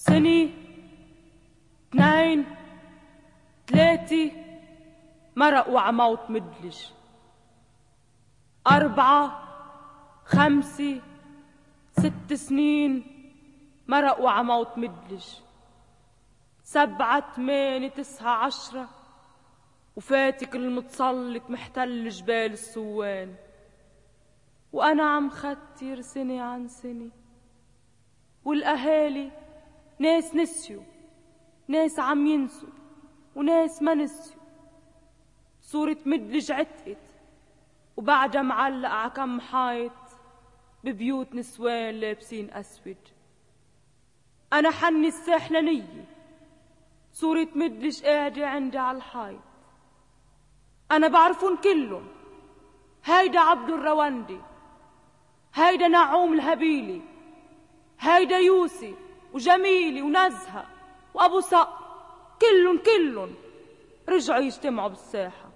سنة 2 3 مرق وعموت مدلج 4 5 6 سنين مرق وعموت مدلج 7 8 9 10 وفاتك المتسلق محتل جبال السوان وأنا عم ختر سنة عن سنة والأهالي ناس نسيوا ناس عم ينسوا وناس ما نسيوا صورة مدلج عتقت وبعدها معلقة عكم حايط ببيوت نسوان لابسين أسود أنا حني الساحلانية صورة مدلج قاعدة عندي على الحايط أنا بعرفون كلهم هيدا عبد الرواندي هيدا نعوم الهبيلي هيدا يوسف وجميلي ونزهة وأبو صقر كلهم رجعوا يجتمعوا بالساحة